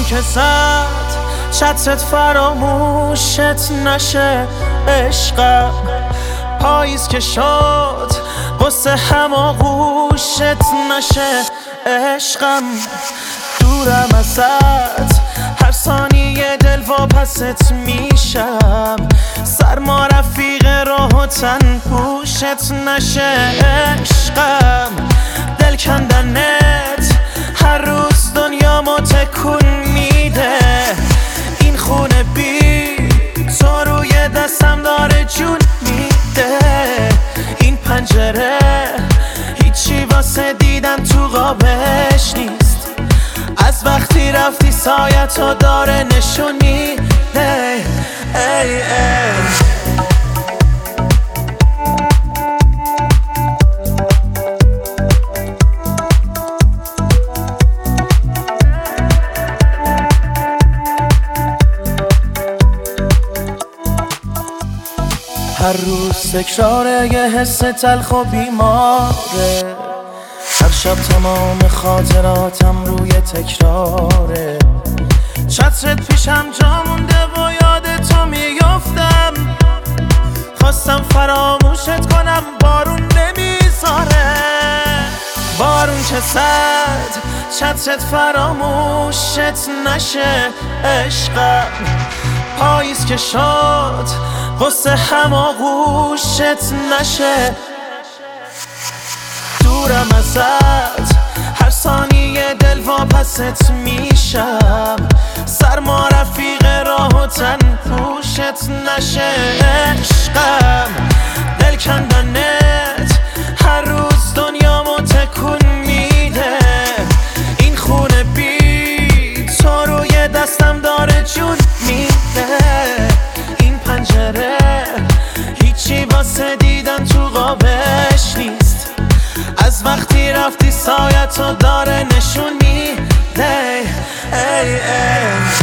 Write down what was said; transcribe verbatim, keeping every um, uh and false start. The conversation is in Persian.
که زد چترت فراموشت نشه عشقم، پاییز که شد قصه هم آغوشت نشه عشقم. دورم ازت هر ثانیه دل واپست میشم، سرما رفیق راه و تن پوشت نشه عشقم. دل کندنت هر روز دنیامو تکون میده، این خونه بی تو روی دستم داره جون میده. این پنجره هیچی واسه دیدن تو قابش نیست، از وقتی رفتی سایتو داره نشون میده. ای ای هر روز تکراره یه حس تلخ و بیماره، هر شب تمام خاطراتم روی تکراره. چترت پیشم جا مونده و یاد تو میافتم، خواستم فراموشت کنم بارون نمیذاره. بارون که زد چترت فراموشت نشه عشقم، پاییز که شد قصه هم آغوشت نشه. دورم ازت هر ثانیه دل واپست میشم، سرما رفیق راه و تن پوشت نشه عشقم. دل کندنت هر روز دنیامو تکون میده، این خونه بی تو روی دستم داره جون میده. این پنجره هیچی واسه دیدن تو قابش نیست، از وقتی رفتی سایتو داره نشون میده. ای ای